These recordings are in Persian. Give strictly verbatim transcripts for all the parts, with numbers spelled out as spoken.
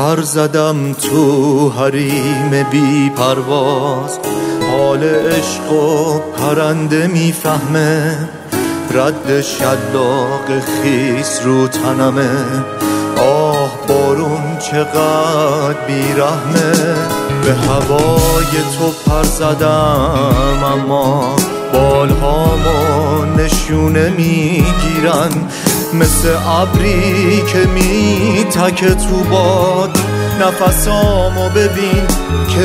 پر زدم تو حریم بی پرواز، حال عشق و پرنده میفهمه، رد شلاق خیس رو تنمه. آه بارون چقدر بیرحمه، به هوای تو پر زدم اما بالهامو نشونه میگیرن، مثل ابری که میتکه تو باد. نفسامو ببین که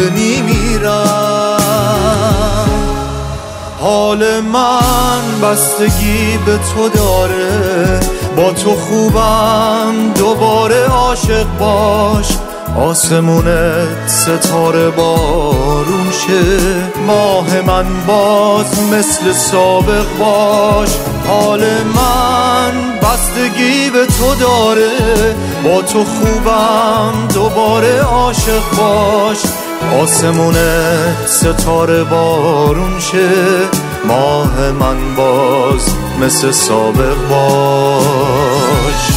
میمیرم، حال من بستگی به تو داره، با تو خوبم دوباره عاشق باش. آسمونت ستاره بارون شه، ماه من باز مثل سابق باش. حال من بستگی به تو داره، با تو خوبم دوباره عاشق باش. آسمونت ستاره بارون شه، ماه من باز مثل سابق باش.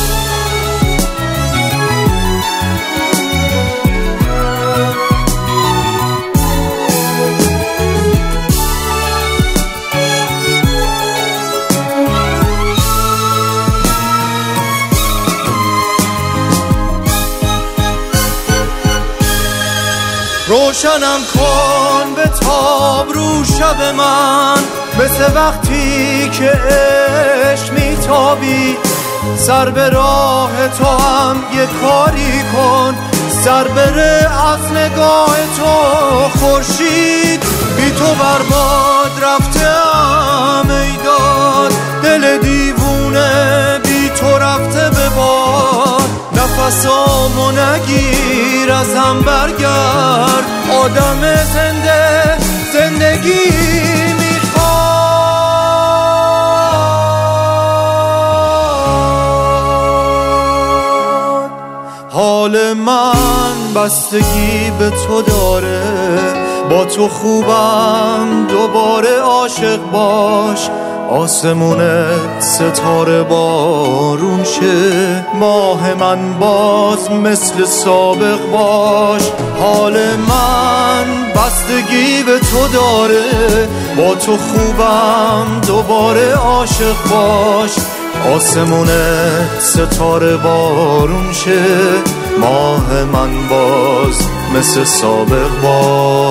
روشنم کن به تاب رو شب من، مثل وقتی که عشق میتابی. سر به راه تو هم یه کاری کن، سر بره از نگاه تو خورشید. بی تو برباد رفتم ای داد، دل دیوونه بی تو رفته به باد. نفسامو نگیر از هم برگرد، آدم زنده زندگی میخواد. حال من بستگی به تو داره، با تو خوبم دوباره عاشق باش. آسمونت ستاره بارون شه، ماه من باز مثل سابق باش. حال من بستگی به تو داره، با تو خوبم دوباره عاشق باش. آسمونت ستاره بارون شه، ماه من باز مثل سابق باش.